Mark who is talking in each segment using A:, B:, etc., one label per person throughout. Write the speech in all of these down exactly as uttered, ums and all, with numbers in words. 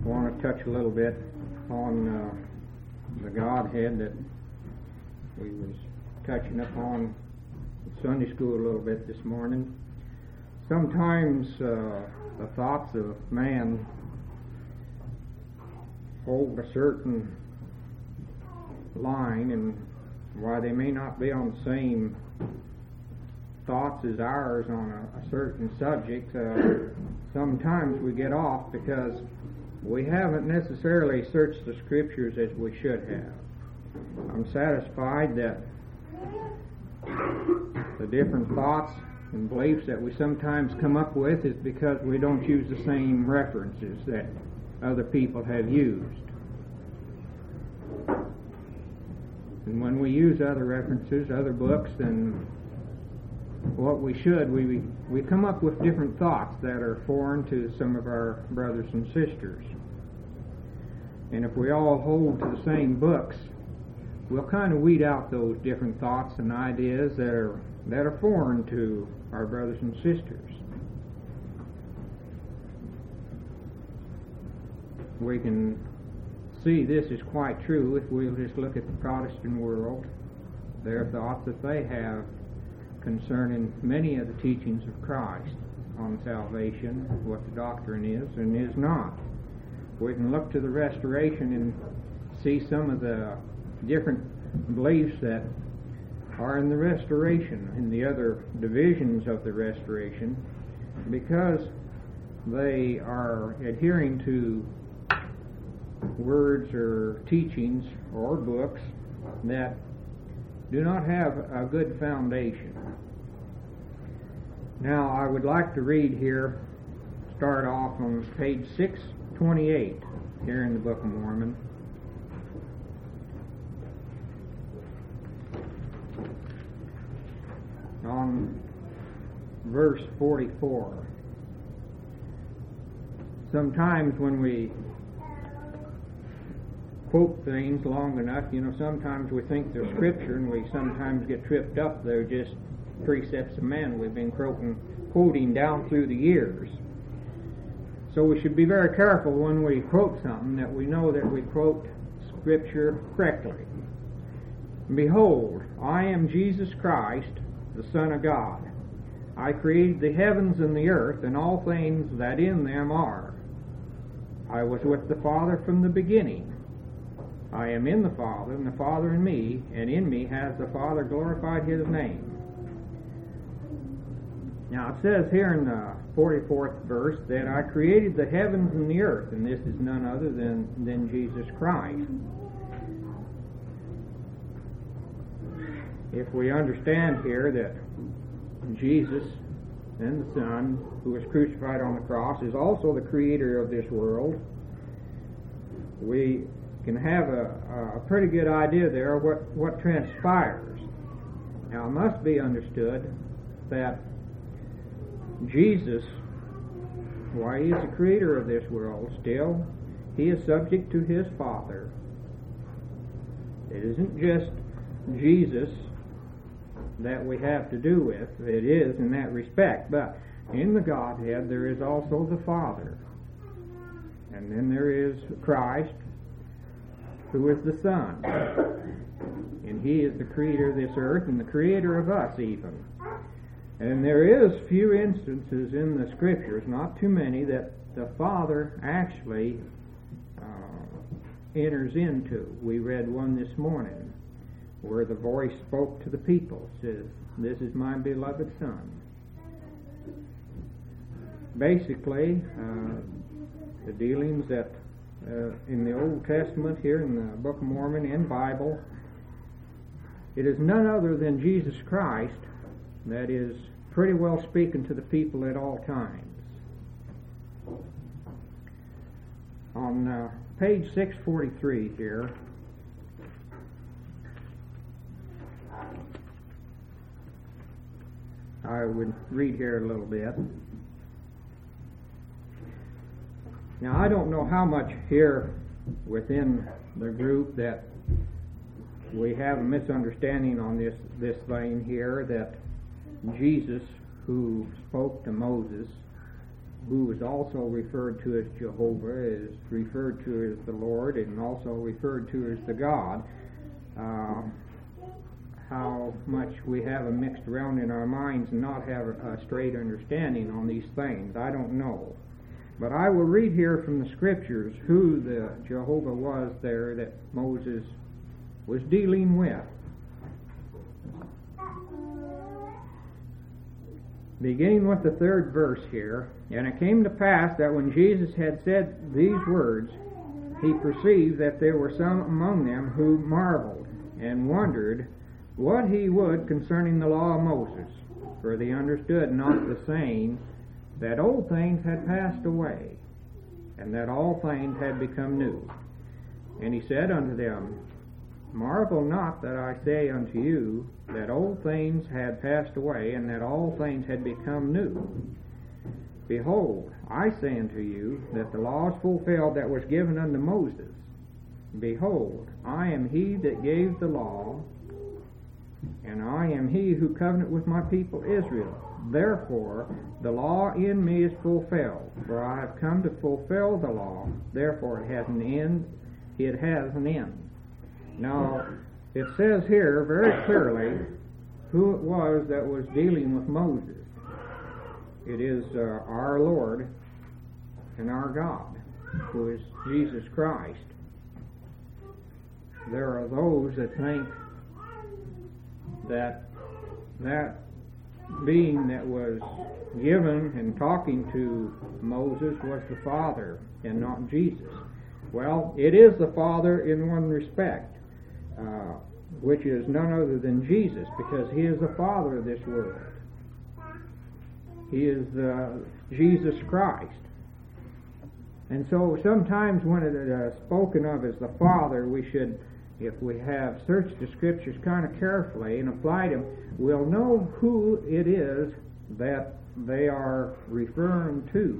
A: want to touch a little bit on uh, the Godhead that we was touching upon in Sunday school a little bit this morning. Sometimes uh, the thoughts of man hold a certain line, and while they may not be on the same thoughts as ours on a, a certain subject, uh, sometimes we get off because we haven't necessarily searched the Scriptures as we should have. I'm satisfied that the different thoughts and beliefs that we sometimes come up with is because we don't use the same references that other people have used. And when we use other references, other books, then what we should, we we come up with different thoughts that are foreign to some of our brothers and sisters. And if we all hold to the same books, we'll kind of weed out those different thoughts and ideas that are that are foreign to our brothers and sisters. We can see this is quite true if we'll just look at the Protestant world, their thoughts that they have concerning many of the teachings of Christ on salvation, what the doctrine is and is not. We can look to the Restoration and see some of the different beliefs that are in the Restoration, in the other divisions of the Restoration, because they are adhering to words or teachings or books that do not have a good foundation. Now, I would like to read here, start off on page six twenty-eight here in the Book of Mormon. On verse forty-four. Sometimes when we quote things long enough, you know, sometimes we think they're Scripture and we sometimes get tripped up. They're just precepts of men we've been quoting, quoting down through the years. So we should be very careful when we quote something that we know that we quote Scripture correctly. Behold, I am Jesus Christ, the Son of God. I created the heavens and the earth and all things that in them are. I was with the Father from the beginning. I am in the Father, and the Father in me, and in me has the Father glorified His name. Now it says here in the forty-fourth verse that I created the heavens and the earth, and this is none other than, than Jesus Christ. If we understand here that Jesus and the Son, who was crucified on the cross, is also the creator of this world, we can have a, a pretty good idea there of what, what transpires. Now it must be understood that Jesus, why he is the creator of this world, still he is subject to his Father. It isn't just Jesus that we have to do with. It is in that respect, but in the Godhead there is also the Father, and then there is Christ, who is the Son, and he is the creator of this earth and the creator of us even. And there is few instances in the Scriptures, not too many, that the Father actually uh, enters into. We read one this morning where the voice spoke to the people, says, "This is my beloved Son." Basically, uh, the dealings that uh, in the Old Testament, here in the Book of Mormon, in Bible, it is none other than Jesus Christ that is pretty well speaking to the people at all times. On uh, page six forty-three here, I would read here a little bit. Now, I don't know how much here within the group that we have a misunderstanding on this, this thing here, that Jesus, who spoke to Moses, who is also referred to as Jehovah, is referred to as the Lord, and also referred to as the God. Uh, how much we have them mixed around in our minds and not have a straight understanding on these things, I don't know. But I will read here from the Scriptures who the Jehovah was there that Moses was dealing with. Beginning with the third verse here, and it came to pass that when Jesus had said these words, he perceived that there were some among them who marveled and wondered what he would concerning the law of Moses, for they understood not the saying that old things had passed away, and that all things had become new. And he said unto them, Marvel not that I say unto you that old things had passed away, and that all things had become new. Behold, I say unto you that the law is fulfilled that was given unto Moses. Behold, I am he that gave the law, and I am he who covenant with my people Israel. Therefore, the law in me is fulfilled, for I have come to fulfill the law. Therefore, it has an end. It has an end. Now, it says here very clearly who it was that was dealing with Moses. It is uh, our Lord and our God, who is Jesus Christ. There are those that think that that being that was given and talking to Moses was the Father and not Jesus. Well, it is the Father in one respect, uh, which is none other than Jesus, because he is the Father of this world. He is uh, Jesus Christ. And so sometimes when it is uh, spoken of as the Father, we should, if we have searched the Scriptures kind of carefully and applied them, we'll know who it is that they are referring to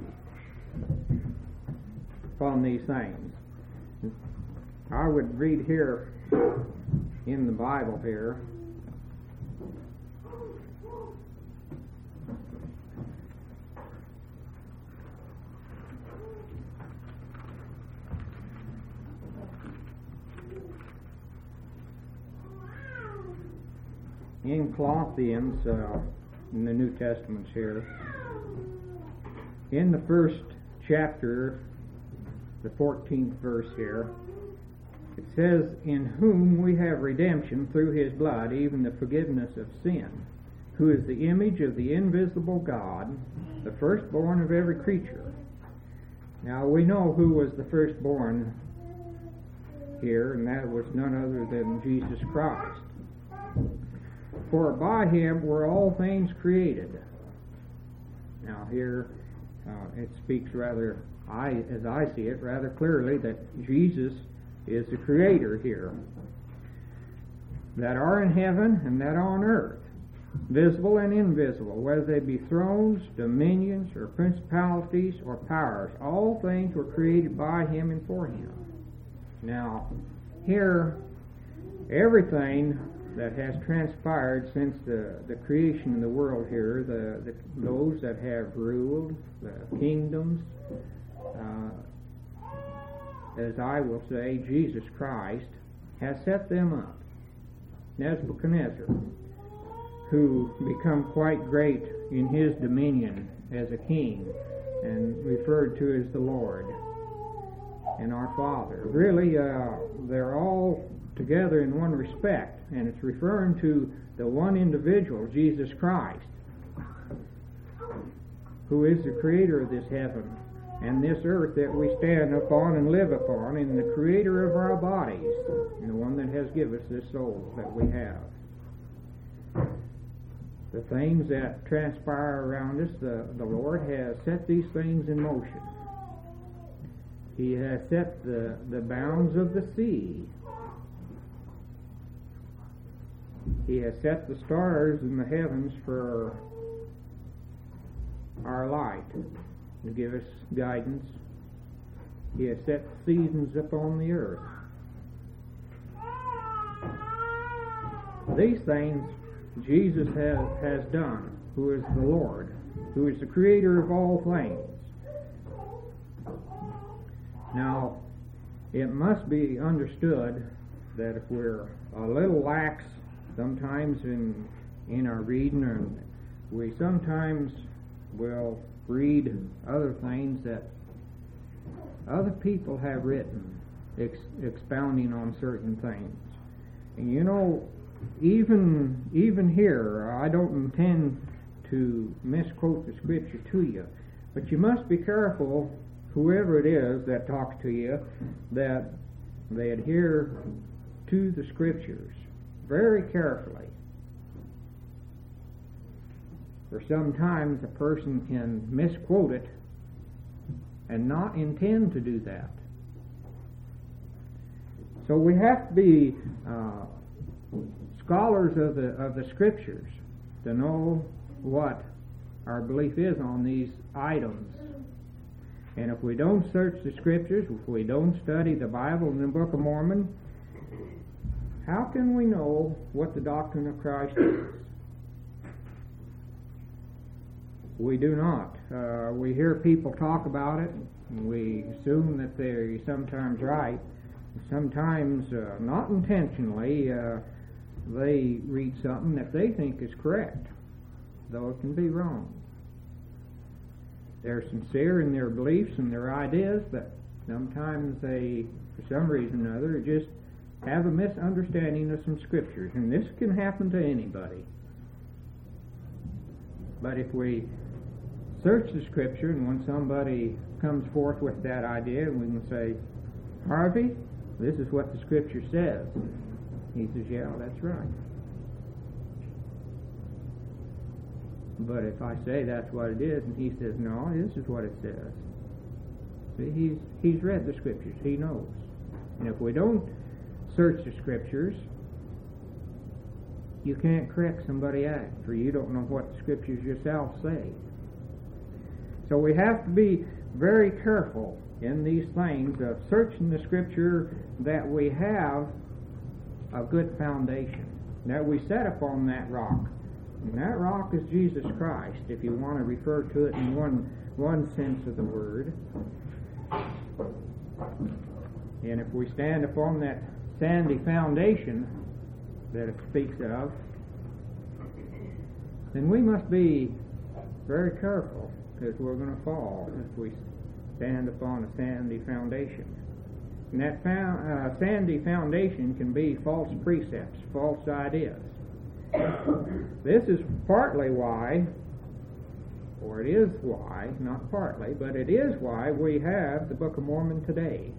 A: upon these things. I would read here in the Bible here, in Colossians, uh, in the New Testaments here, in the first chapter, the fourteenth verse here, it says, In whom we have redemption through his blood, even the forgiveness of sin, who is the image of the invisible God, the firstborn of every creature. Now we know who was the firstborn here, and that was none other than Jesus Christ. For by him were all things created. Now here uh, it speaks rather, I, as I see it, rather clearly that Jesus is the creator here, that are in heaven and that are on earth, visible and invisible, whether they be thrones, dominions, or principalities, or powers. All things were created by him and for him. Now, here, everything that has transpired since the, the creation of the world here, the, the those that have ruled, the kingdoms, uh, as I will say, Jesus Christ has set them up. Nebuchadnezzar, who become quite great in his dominion as a king, and referred to as the Lord and our Father. Really, uh, they're all together in one respect, and it's referring to the one individual, Jesus Christ, who is the creator of this heaven and this earth that we stand upon and live upon, and the creator of our bodies, and the one that has given us this soul that we have. The things that transpire around us, the, the Lord has set these things in motion. He has set the, the bounds of the sea. He has set the stars in the heavens for our light, to give us guidance. He has set seasons upon the earth. These things Jesus has, has done, who is the Lord, who is the creator of all things. Now, it must be understood that if we're a little lax sometimes in in our reading, and we sometimes will read other things that other people have written, ex- expounding on certain things. And you know, even even here, I don't intend to misquote the Scripture to you, but you must be careful, whoever it is that talks to you, that they adhere to the Scriptures very carefully. For sometimes a person can misquote it and not intend to do that. So we have to be uh, scholars of the of the Scriptures to know what our belief is on these items. And if we don't search the Scriptures, if we don't study the Bible and the Book of Mormon, how can we know what the doctrine of Christ is? We do not. Uh, we hear people talk about it, and we assume that they're sometimes right. Sometimes, uh, not intentionally, uh, they read something that they think is correct, though it can be wrong. They're sincere in their beliefs and their ideas, but sometimes they, for some reason or other, just have a misunderstanding of some Scriptures, and this can happen to anybody. But if we search the Scripture, and when somebody comes forth with that idea, we can say, Harvey, this is what the Scripture says. He says, yeah, that's right. But if I say that's what it is, and he says, no, this is what it says. See, he's, he's read the Scriptures. He knows. And if we don't search the Scriptures, you can't correct somebody else, for you don't know what the Scriptures yourself say. So we have to be very careful in these things of searching the Scripture, that we have a good foundation, that we set upon that rock. And that rock is Jesus Christ, if you want to refer to it in one one sense of the word. And if we stand upon that sandy foundation that it speaks of, then we must be very careful, because we're going to fall if we stand upon a sandy foundation. And that found, uh, sandy foundation can be false precepts, false ideas. This is partly why, or it is why, not partly, but it is why we have the Book of Mormon today.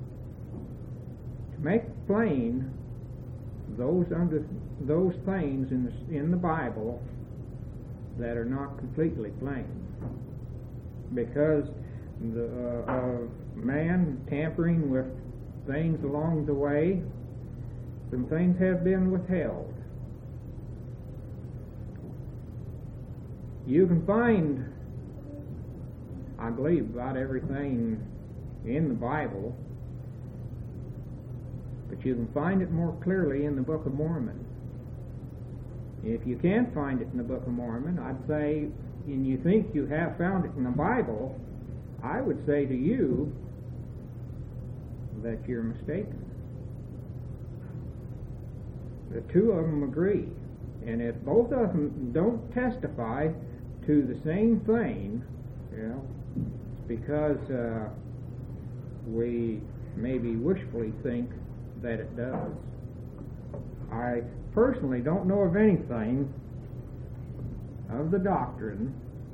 A: To make plain those under those things in the, in the Bible that are not completely plain, because the uh, of man tampering with things along the way, some things have been withheld. You can find, I believe, about everything in the Bible, but you can find it more clearly in the Book of Mormon. If you can't find it in the Book of Mormon, I'd say, and you think you have found it in the Bible, I would say to you that you're mistaken. The two of them agree, and if both of them don't testify to the same thing, you know, it's because uh, we maybe wishfully think that it does. I personally don't know of anything of the doctrine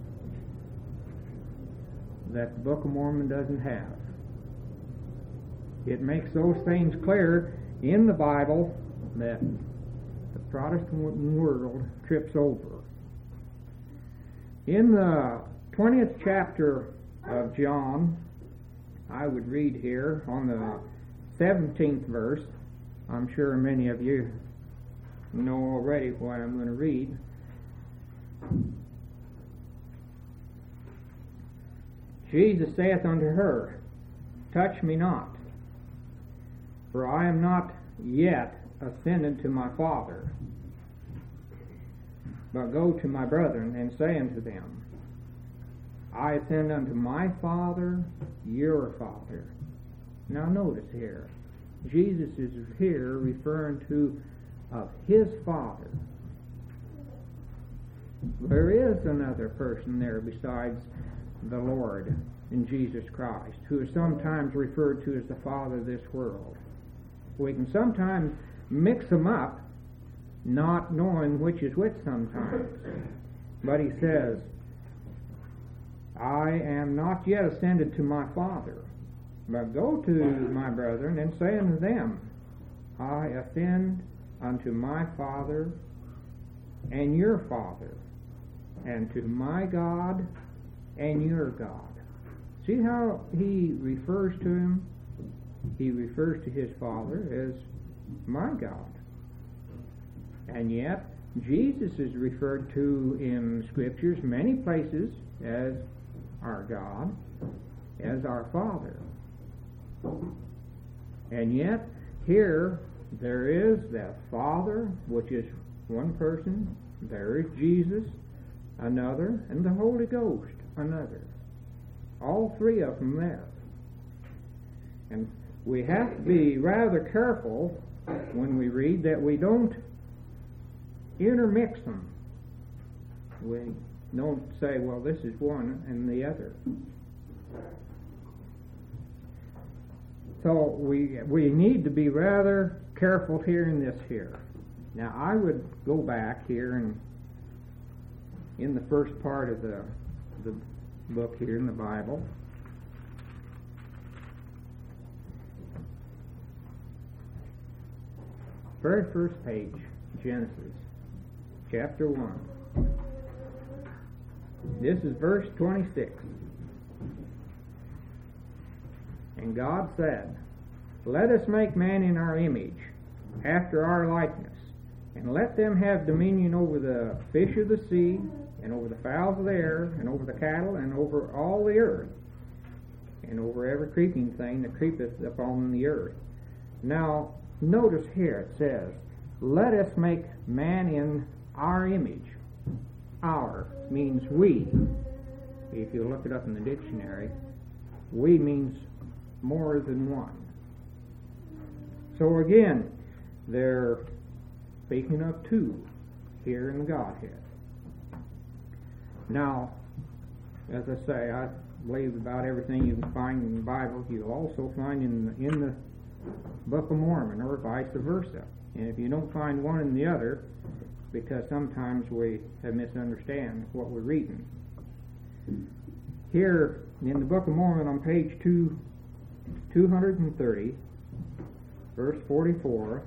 A: that the Book of Mormon doesn't have. It makes those things clear in the Bible that the Protestant world trips over. In the twentieth chapter of John, I would read here on the seventeenth verse. I'm sure many of you know already what I'm going to read. Jesus saith unto her, Touch me not, for I am not yet ascended to my Father, but go to my brethren, and say unto them, I ascend unto my Father, your Father, Now notice here, Jesus is here referring to of his Father. There is another person there besides the Lord in Jesus Christ, who is sometimes referred to as the Father of this world. We can sometimes mix them up, not knowing which is which sometimes. But he says, I am not yet ascended to my Father, but go to my brethren and say unto them, I ascend unto my Father and your Father, and to my God and your God. See how he refers to him? He refers to his Father as my God. And yet, Jesus is referred to in Scriptures many places as our God, as our Father. And yet, here there is that Father, which is one person, there is Jesus, another, and the Holy Ghost, another. All three of them there. And we have to be rather careful when we read that we don't intermix them. We don't say, well, this is one and the other. So we we need to be rather careful here in this here. Now I would go back here and in the first part of the the book here in the Bible. Very first page, Genesis, chapter one. This is verse twenty-six. And God said, let us make man in our image, after our likeness, and let them have dominion over the fish of the sea, and over the fowls of the air, and over the cattle, and over all the earth, and over every creeping thing that creepeth upon the earth. Now, notice here it says, let us make man in our image. Our means we. If you look it up in the dictionary, we means more than one. So again, they're speaking of two here in the Godhead. Now, as I say, I believe about everything you can find in the Bible, you'll also find in the, in the Book of Mormon, or vice versa. And if you don't find one in the other, because sometimes we have misunderstand what we're reading. Here in the Book of Mormon on page two, two thirty, verse forty-four,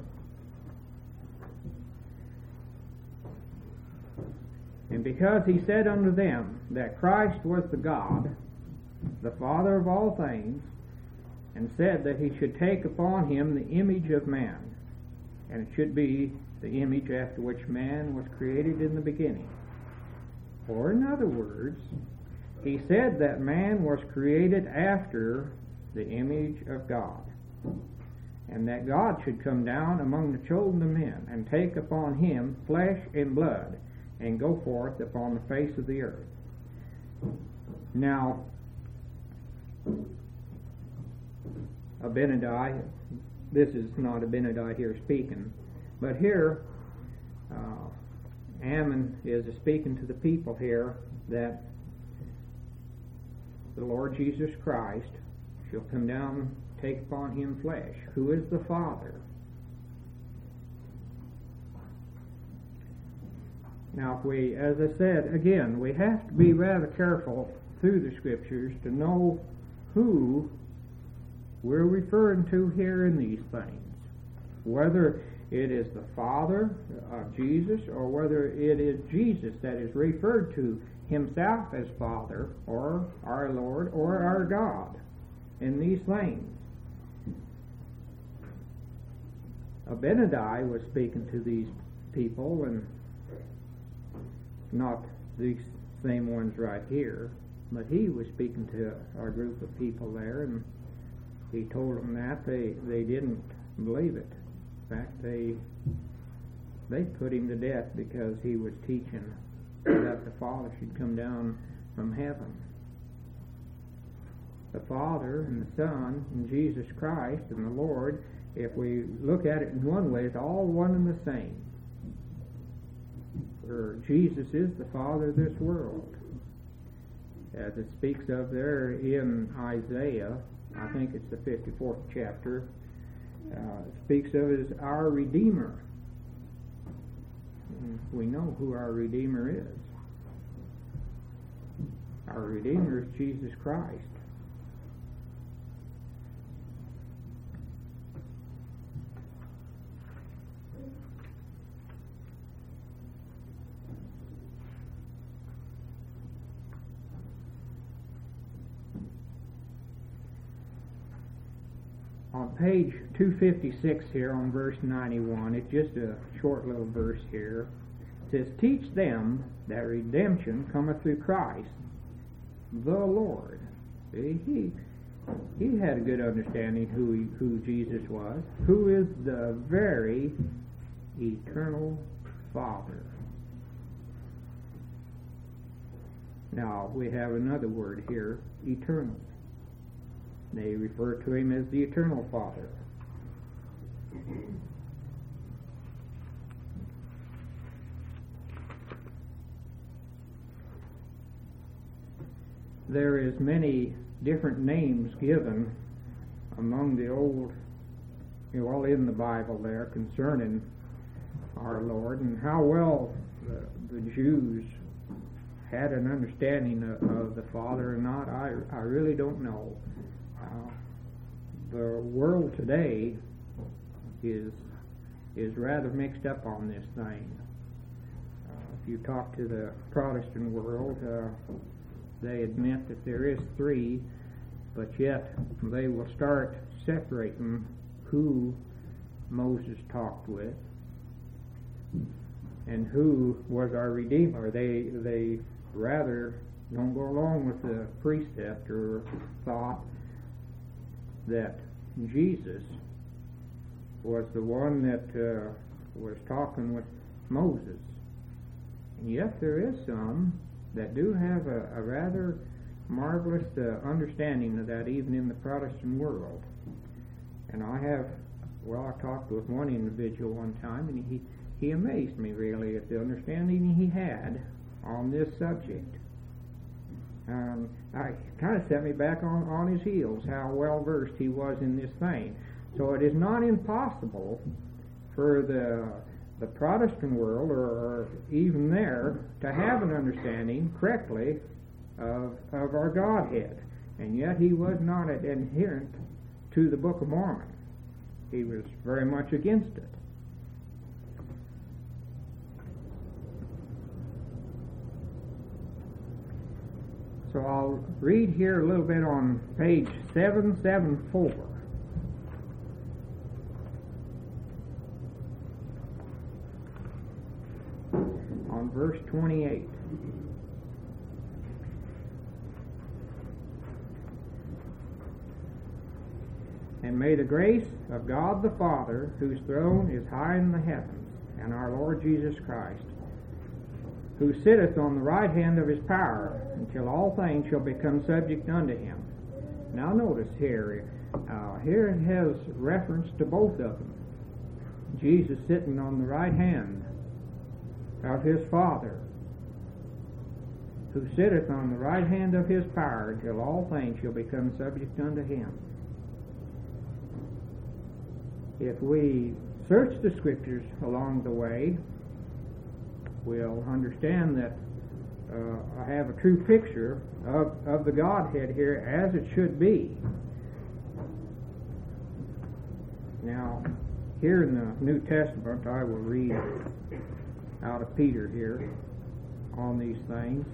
A: and because he said unto them that Christ was the God, the Father of all things, and said that he should take upon him the image of man, and it should be the image after which man was created in the beginning. Or in other words, he said that man was created after the image of God, and that God should come down among the children of men and take upon him flesh and blood and go forth upon the face of the earth. Now, Abinadi, this is not Abinadi here speaking, but here uh, Ammon is speaking to the people here that the Lord Jesus Christ shall come down, take upon him flesh, who is the Father. Now, if we, as I said, again, we have to be rather careful through the Scriptures to know who we're referring to here in these things. Whether it is the Father of Jesus, or whether it is Jesus that is referred to himself as Father, or our Lord, or our God in these things. Abinadi was speaking to these people, and not these same ones right here, but he was speaking to our group of people there, and he told them that they, they didn't believe it. In fact, they they put him to death because he was teaching that the Father should come down from heaven. the Father and the Son and Jesus Christ and the Lord, if we look at it in one way, it's all one and the same. For Jesus is the Father of this world. As it speaks of there in Isaiah, I think it's the fifty-fourth chapter, uh, it speaks of it as our Redeemer. And we know who our Redeemer is. Our Redeemer is Jesus Christ. On page two fifty-six here on verse ninety-one, it's just a short little verse here. It says, "Teach them that redemption cometh through Christ, the Lord." See, he he had a good understanding who he, who Jesus was, who is the very eternal Father. Now we have another word here, eternal. They refer to him as the eternal Father. There is many different names given among the old, you know, all in the Bible there concerning our Lord, and how well the, the Jews had an understanding of, of the Father or not, I, I really don't know. Uh, the world today is is rather mixed up on this thing. Uh, if you talk to the Protestant world, uh, they admit that there is three, but yet they will start separating who Moses talked with and who was our Redeemer. They they rather don't go along with the precept or thought that Jesus was the one that uh, was talking with Moses. And yet there is some that do have a, a rather marvelous uh, understanding of that, even in the Protestant world. And I have, well, I talked with one individual one time, and he, he amazed me really at the understanding he had on this subject. Um, I kind of set me back on, on his heels, how well versed he was in this thing. So it is not impossible for the the Protestant world, or, or even there, to have an understanding correctly of of our Godhead. And yet he was not an adherent to the Book of Mormon. He was very much against it. So I'll read here a little bit on page seven seventy-four. On verse twenty-eight. And may the grace of God the Father, whose throne is high in the heavens, and our Lord Jesus Christ, who sitteth on the right hand of his power, until all things shall become subject unto him. Now notice here, uh, here it has reference to both of them. Jesus sitting on the right hand of his Father, who sitteth on the right hand of his power, until all things shall become subject unto him. If we search the Scriptures along the way, we'll understand that uh, I have a true picture of, of the Godhead here as it should be. Now, here in the New Testament, I will read out of Peter here on these things.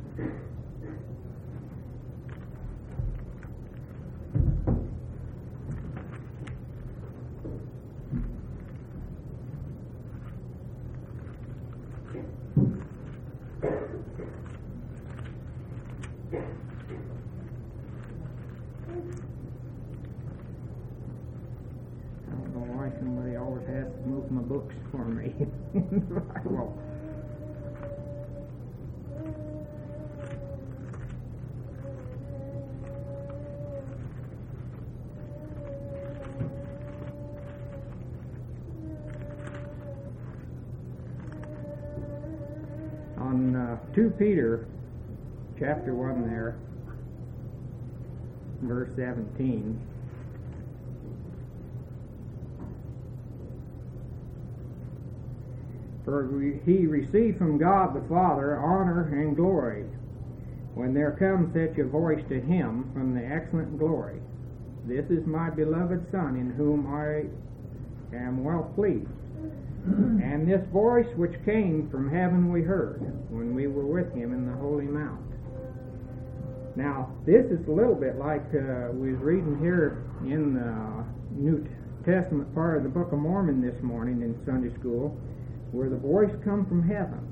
A: Somebody always has to move my books for me. Well, Second Peter chapter one there, verse seventeen. For he received from God the Father honor and glory, when there comes such a voice to him from the excellent glory. This is my beloved Son, in whom I am well pleased. And this voice which came from heaven we heard, when we were with him in the Holy Mount. Now, this is a little bit like uh, we was reading here in the New Testament part of the Book of Mormon this morning in Sunday school, where the voice come from heaven.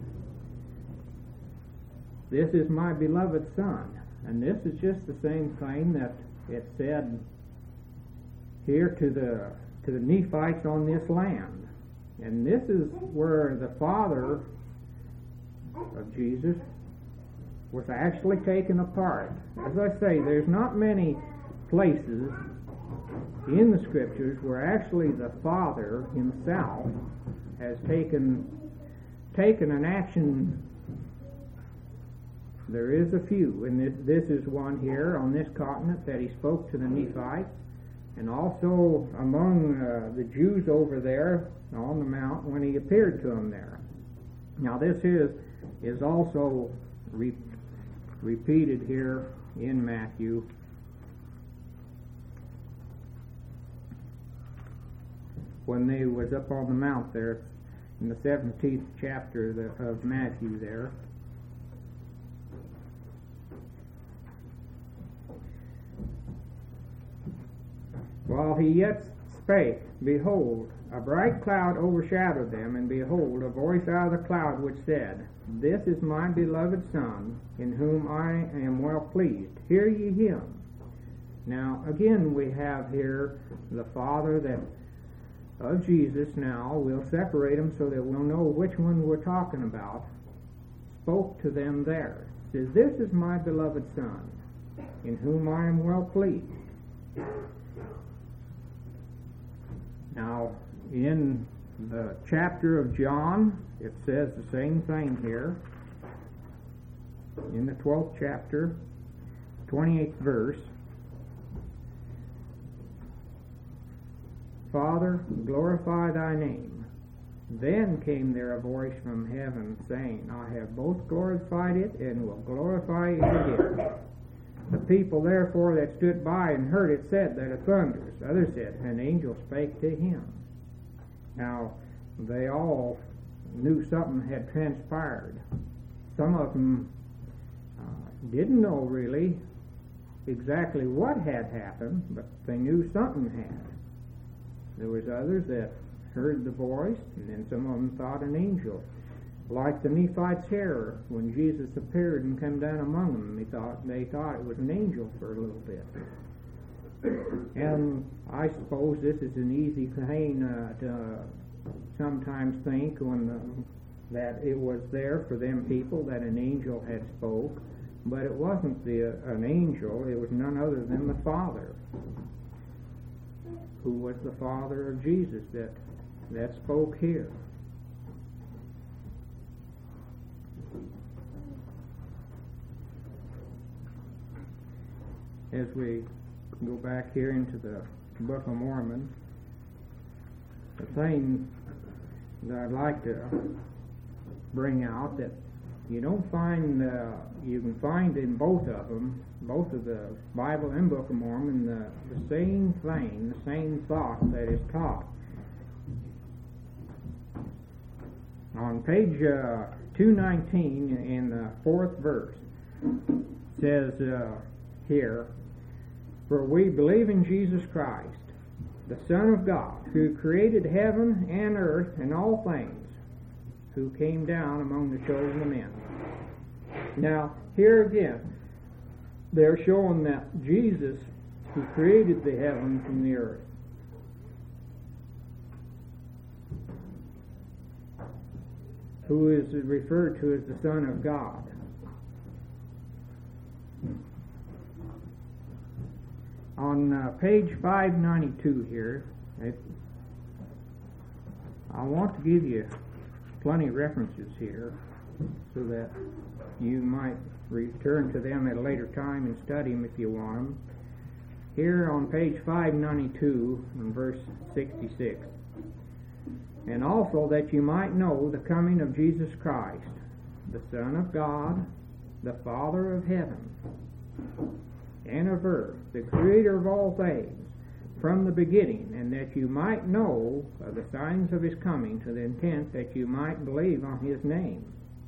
A: This is my beloved Son. And this is just the same thing that it said here to the to the Nephites on this land. And this is where the Father of Jesus was actually taken apart. As I say, there's not many places in the Scriptures where actually the Father himself has taken taken an action. There is a few, and this, this is one here on this continent that he spoke to the Nephites, and also among uh, the Jews over there on the mount when he appeared to them there. Now this is is also re- repeated here in Matthew. When they was up on the mount there in the seventeenth chapter of Matthew there. While he yet spake, behold, a bright cloud overshadowed them, and behold, a voice out of the cloud which said, This is my beloved Son, in whom I am well pleased. Hear ye him. Now, again, we have here the Father that of Jesus. Now we'll separate them so that we'll know which one we're talking about. Spoke to them there. Says, This is my beloved Son, in whom I am well pleased. Now, in the chapter of John, it says the same thing here. In the twelfth chapter, twenty-eighth verse. Father, glorify thy name. Then came there a voice from heaven, saying, I have both glorified it, and will glorify it again. The people therefore that stood by and heard it said that it thunders. Others said, An angel spake to him. Now, they all knew something had transpired. Some of them uh, didn't know really exactly what had happened, but they knew something had. There was others that heard the voice, and then some of them thought an angel. Like the Nephites here, when Jesus appeared and came down among them, they thought they thought it was an angel for a little bit. And I suppose this is an easy thing uh, to sometimes think when the, that it was there for them people that an angel had spoke, but it wasn't the uh, an angel. It was none other than the Father, who was the Father of Jesus that that spoke here. As we go back here into the Book of Mormon, the thing that I'd like to bring out that you don't find, uh, you can find in both of them, both of the Bible and Book of Mormon, the, the same thing, the same thought that is taught. On page uh, two nineteen in the fourth verse, says uh, here, For we believe in Jesus Christ, the Son of God, who created heaven and earth and all things, who came down among the chosen of men. Now, here again, they're showing that Jesus, who created the heavens and the earth, who is referred to as the Son of God. On uh, page five ninety-two here, it, I want to give you plenty of references here. so that you might return to them at a later time and study them if you want them. Here on page five ninety-two, in verse sixty-six. And also that you might know the coming of Jesus Christ, the Son of God, the Father of heaven and of earth, the Creator of all things, from the beginning, and that you might know of the signs of his coming, to the intent that you might believe on his name.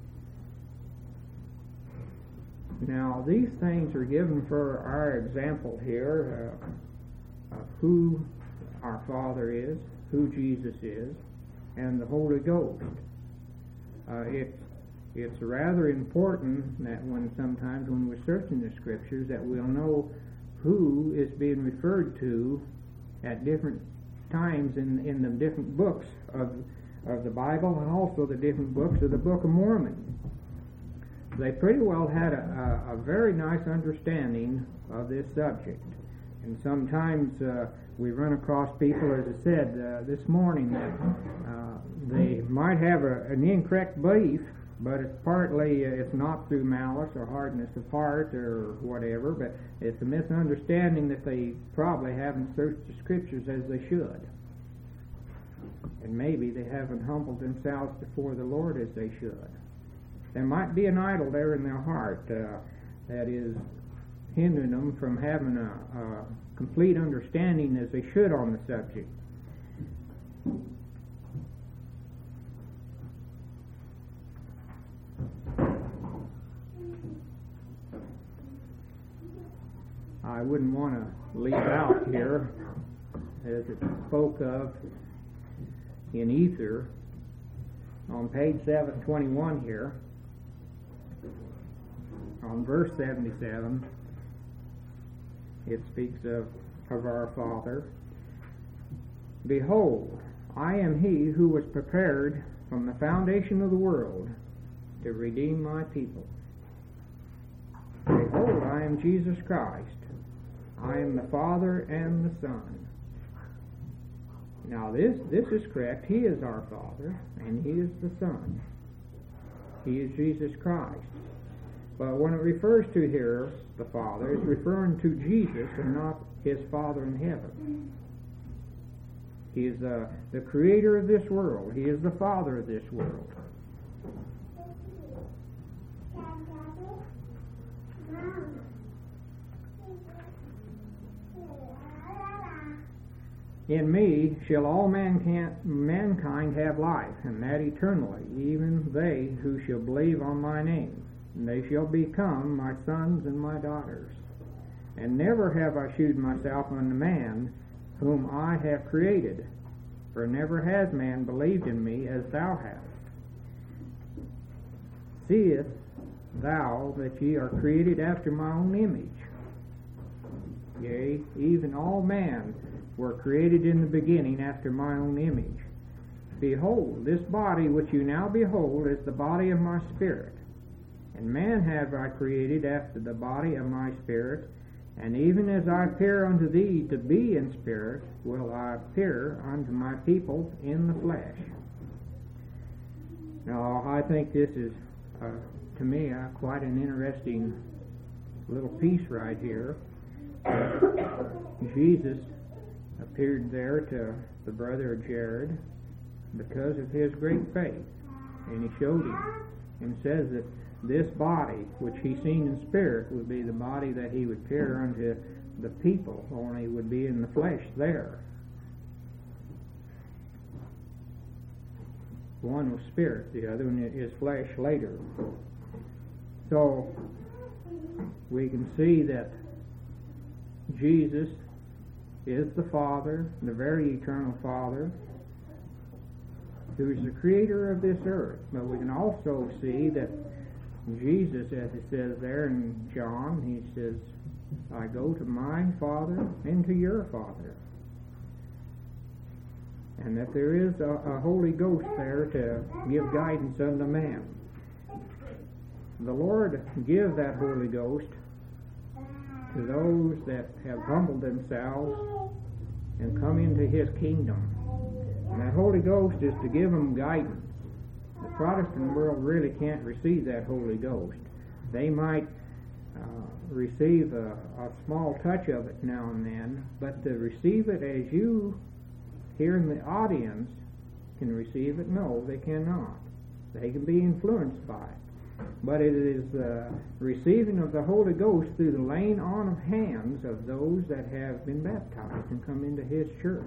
A: Now, these things are given for our example here uh, of who our Father is, who Jesus is, and the Holy Ghost. Uh, it's it's rather important that when sometimes when we're searching the Scriptures that we'll know who is being referred to at different times in in the different books of of the Bible, and also the different books of the Book of Mormon. They pretty well had a, a, a very nice understanding of this subject. And sometimes uh, we run across people, as I said uh, this morning, that uh, they might have a, an incorrect belief, but it's partly, uh, it's not through malice or hardness of heart or whatever, but it's a misunderstanding that they probably haven't searched the Scriptures as they should. And maybe they haven't humbled themselves before the Lord as they should. There might be an idol there in their heart uh, that is hindering them from having a, a complete understanding as they should on the subject. I wouldn't want to leave out here, as it spoke of in Ether, on page seven twenty-one here, on verse seventy-seven, it speaks of, of our Father. Behold, I am he who was prepared from the foundation of the world to redeem my people. Behold, I am Jesus Christ. I am the Father and the Son. Now this, this is correct. He is our Father, and he is the Son. He is Jesus Christ. But when it refers to here, the Father, it's referring to Jesus and not his Father in heaven. He is uh, the creator of this world. He is the Father of this world. In me shall all mankind, mankind have life, and that eternally, even they who shall believe on my name. And they shall become my sons and my daughters. And never have I shewed myself unto man, whom I have created. For never has man believed in me as thou hast. Seest thou that ye are created after my own image? Yea, even all men were created in the beginning after my own image. Behold, this body which you now behold is the body of my spirit. And man have I created after the body of my spirit, and even as I appear unto thee to be in spirit, will I appear unto my people in the flesh. Now, I think this is, uh, to me, uh, quite an interesting little piece right here. Uh, Jesus appeared there to the brother of Jared because of his great faith, and he showed him and says that this body which he seen in spirit would be the body that he would appear unto the people, only would be in the flesh there. One was spirit, the other one is flesh later. So we can see that Jesus is the Father, the very eternal Father, who is the creator of this earth. But we can also see that Jesus, as it says there in John, he says, I go to my Father and to your Father. And that there is a, a Holy Ghost there to give guidance unto man. The Lord give that Holy Ghost to those that have humbled themselves and come into his kingdom. And that Holy Ghost is to give them guidance The Protestant world really can't receive that Holy Ghost. They might uh, receive a, a small touch of it now and then, but to receive it as you here in the audience can receive it, no, they cannot. They can be influenced by it. But it is the receiving of the Holy Ghost through the laying on of hands of those that have been baptized and come into His church.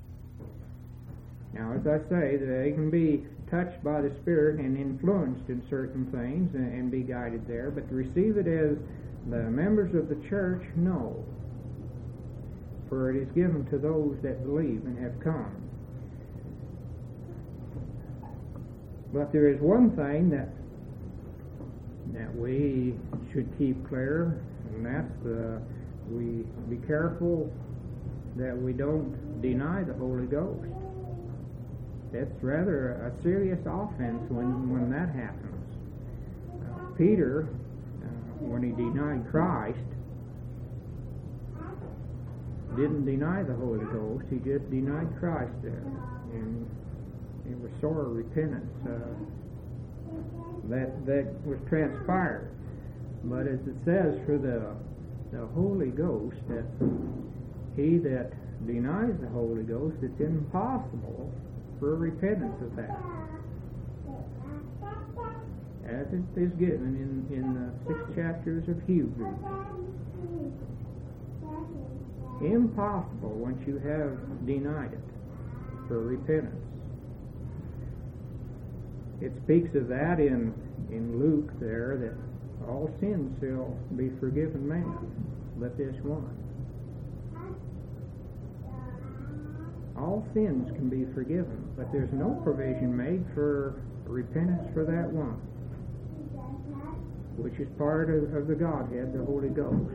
A: Now, as I say, they can be touched by the Spirit and influenced in certain things and, and be guided there, but to receive it as the members of the church, no. For it is given to those that believe and have come. But there is one thing that that we should keep clear, and that's the we be careful that we don't deny the Holy Ghost. That's rather a serious offense when, when that happens. Uh, Peter, uh, when he denied Christ, didn't deny the Holy Ghost, he just denied Christ there. And it was sore repentance uh, that that was transpired. But as it says for the the Holy Ghost, that he that denies the Holy Ghost, it's impossible for repentance of that. As it is given in, in the six chapters of Hebrews. Impossible once you have denied it for repentance. It speaks of that in, in Luke there, that all sins shall be forgiven man, but this one. All sins can be forgiven, but there's no provision made for repentance for that one, which is part of, of the Godhead, the Holy Ghost.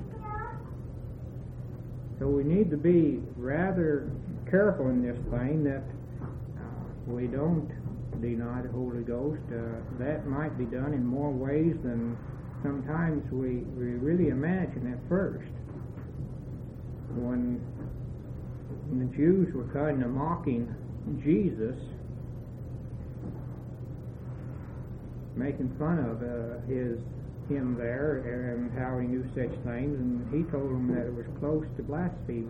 A: So we need to be rather careful in this thing that uh, we don't deny the Holy Ghost. Uh, that might be done in more ways than sometimes we, we really imagine at first. When the Jews were kind of mocking Jesus, making fun of uh, his him there and how he knew such things, and he told them that it was close to blasphemy.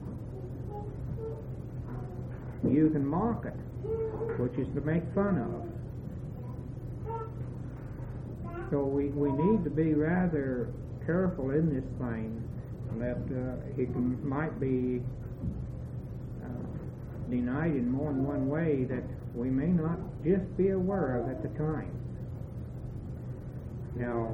A: You can mock it, which is to make fun of. So we, we need to be rather careful in this thing, that uh, it can, might be uh, denied in more than one way that we may not just be aware of at the time. Now,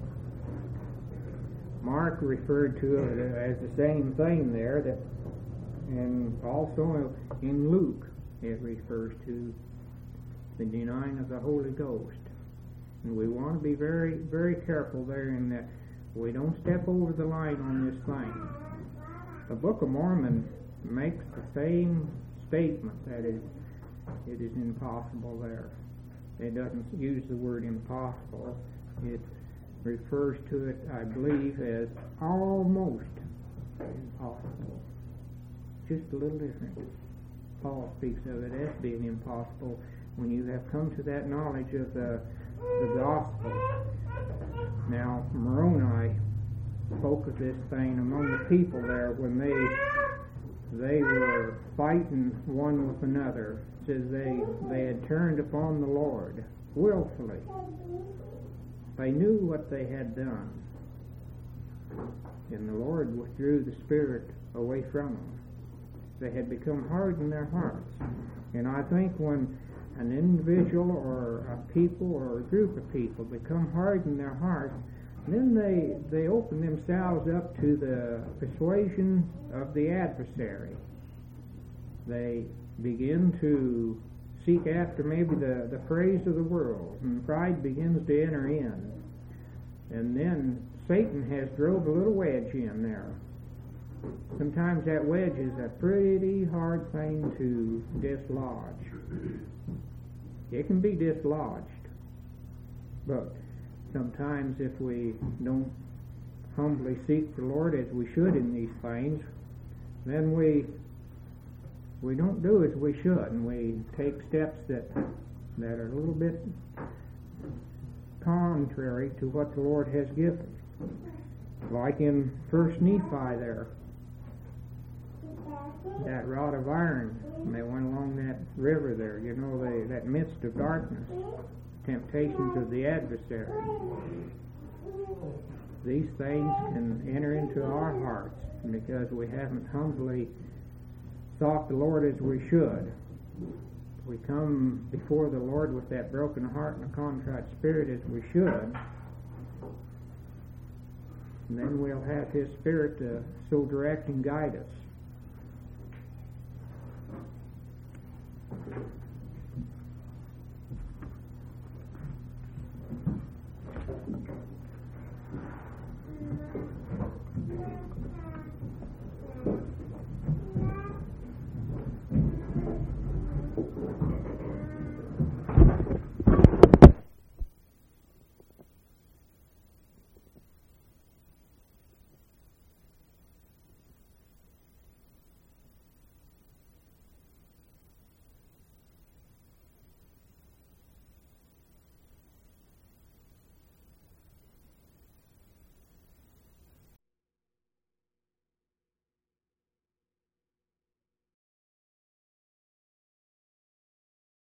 A: Mark referred to it as the same thing there, that, and also in Luke it refers to the denying of the Holy Ghost. And we want to be very, very careful there in that we don't step over the line on this thing. The Book of Mormon makes the same statement, that is, it is impossible there. It doesn't use the word impossible. It refers to it, I believe, as almost impossible. Just a little different. Paul speaks of it as being impossible when you have come to that knowledge of the, the gospel. Now, Moroni spoke of this thing among the people there when they they were fighting one with another. It says they, they had turned upon the Lord willfully. They knew what they had done, and the Lord withdrew the Spirit away from them. They had become hard in their hearts. And I think when an individual or a people or a group of people become hard in their hearts, then they, they open themselves up to the persuasion of the adversary. They begin to seek after maybe the, the praise of the world, and pride begins to enter in. And then Satan has drove a little wedge in there. Sometimes that wedge is a pretty hard thing to dislodge. It can be dislodged, but sometimes if we don't humbly seek the Lord as we should in these things, then we we don't do as we should, and we take steps that that are a little bit contrary to what the Lord has given. Like in First Nephi there, that rod of iron, and they went along that river there, you know, they, that midst of darkness, temptations of the adversary. These things can enter into our hearts because we haven't humbly sought the Lord as we should. We come before the Lord with that broken heart and a contrite spirit as we should, and then we'll have His Spirit to so direct and guide us.